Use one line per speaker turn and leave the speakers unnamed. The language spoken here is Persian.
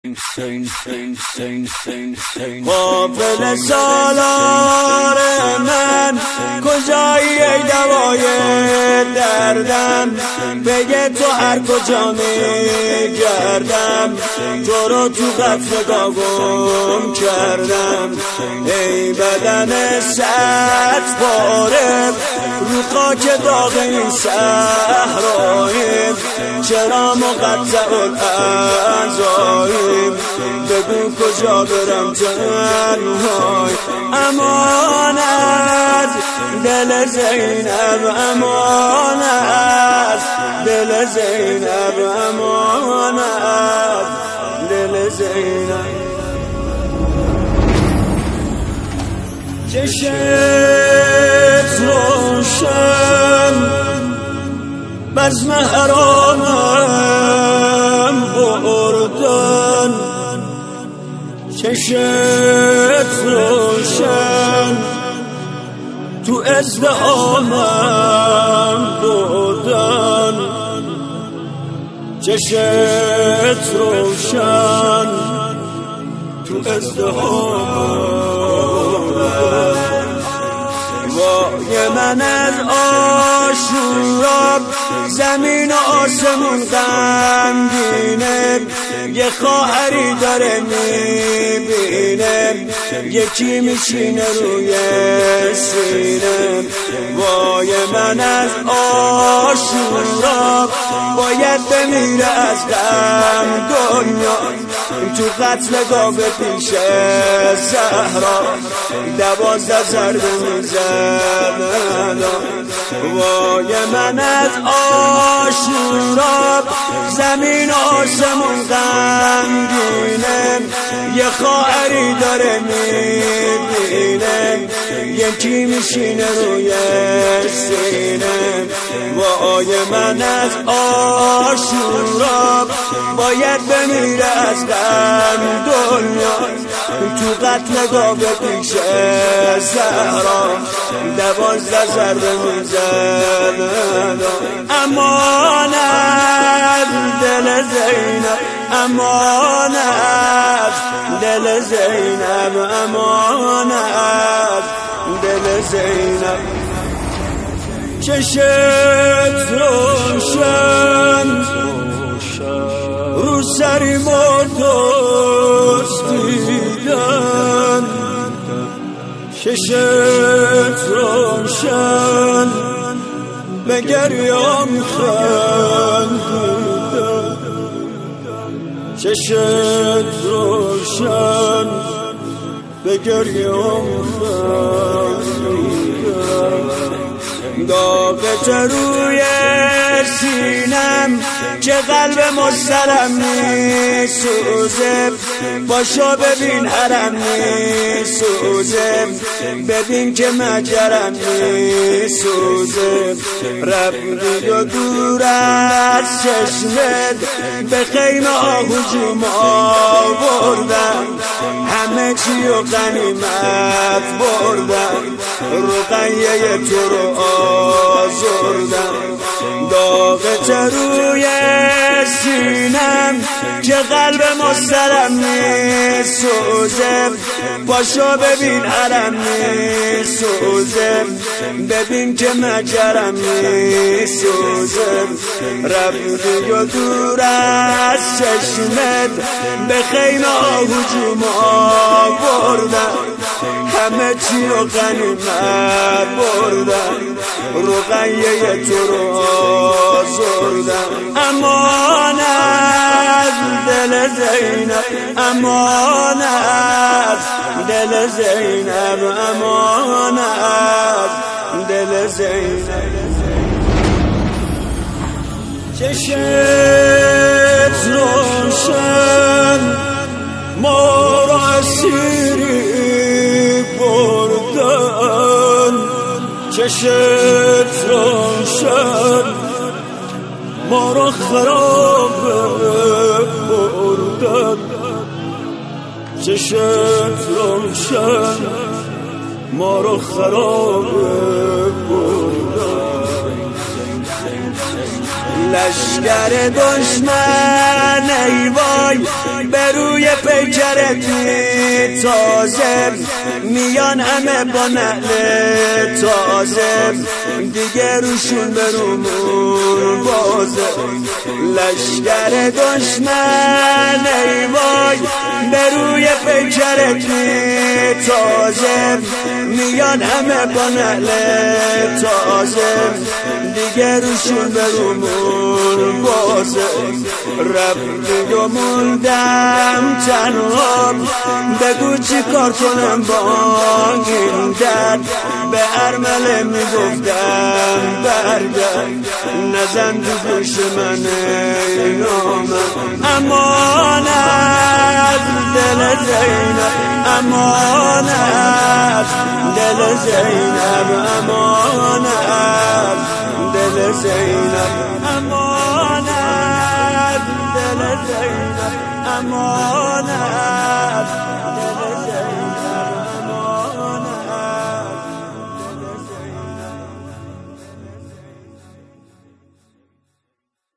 قافل سالار من کجایی ای دوای دردم، بگه تو هر کجا میگردم، تو رو تو قطر گم کردم. ای بدن صد پاره رو خاک داغ این صحراییم، چرا مقطع الاعضاییم، بگو کجا برم تنهای. امانت دل زینب، امانت دل زینب، امانت دل زینب. چشت روشن بزم حرامم بردن، چشت روشن تو ازدهامم بردن، چشت روشن تو ازدهامم. وای من از آشورا زمین و آسمون غمگینه، یه خواهری داره میبینه، یکی میشینه روی سینه. وای من از آشورا باید بمیره از غم دنیا، تو قتل گاو پیش زهرا 12 ضربه میزنن. وای من از آشورا زمین آسمون غمگینه، یه خواهری داره میبینه، یکی میشینه روی سینه. وای من از آشورا باید بمیره از غم دنیا، تو قتل گاو پیش زهرا 12 ضربه میزنن. امانت دل زینب، امانت دل زینب، امانت دل زینب. چشت روشن رو سری مردست دیدن، چشت روشن به گریام خندیدن، چشت روشن به گریام خندیدن. داغت روی سینم که قلب مسترم میسوزه، باشو ببین حرم میسوزه، ببین که مجرم میسوزه. رفتی و دور از چشمت به خیمه هجوم آوردن، همه چی و غنیمت بردن، رقیه تو رو آزردن. داغت روی سینم که قلب مسترم میسوزه، باشو ببین حرم میسوزه، ببین که مجرم میسوزه. رفتی و دور از چشمت به خیمه هجوم آوردن، همه چی رو غنیمت بردن، رقیه تو رو آزردن. امانت دل زینب، امانت دل زینب، امانت دل زینب. چشت روشن ما را اسیری بردن، چشت روشن ما را خراب بردن، چشت روشن ما را خراب بردن. لشکر دشمن ای وای به روی پیکرت تازه میان همه با نعل تازه دیگه روشون برومون بازه لشکر دشمن ای وای به روی پیکرت تازه میان همه با نعل تازه دیگه روشون برومون بازه رفتی و موندم تنها بگو چی کار کنم با این درد به ارمله میگفتم برگرد نزن تو گوش من نامم امانت دل زینب امانت دل زینب امانت دل زینب امانت دل زینب امانت